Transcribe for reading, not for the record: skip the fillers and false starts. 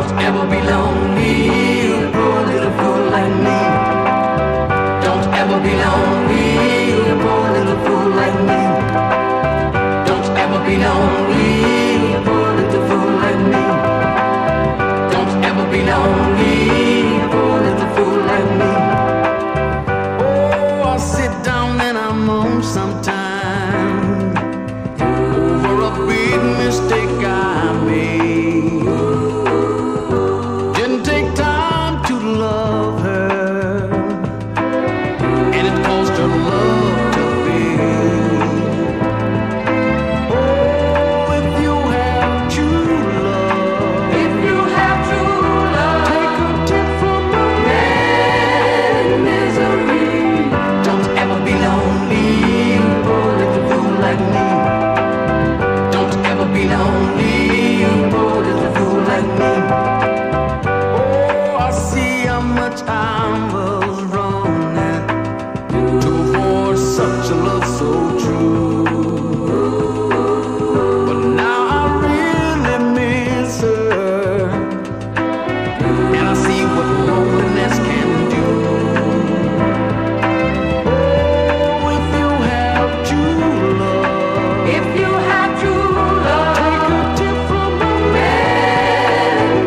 Don't ever be lonely, you poor little fool like me. Don't ever be lonely, you poor little fool like me. Don't ever be lonely, you poor little fool like me. Don't ever be lonely, you poor little fool like me. Oh, I sit down and I moan sometimes for a big mistake I made. Didn't take time to love her, and it caused her love to fade. Oh, if you have true love, if you have true love, take a tip from a man in misery. Don't ever be lonely, you poor little fool like me. Don't ever be lonely, you poor little fool like me. Oh, I see how much I was wrong now to afford such a love so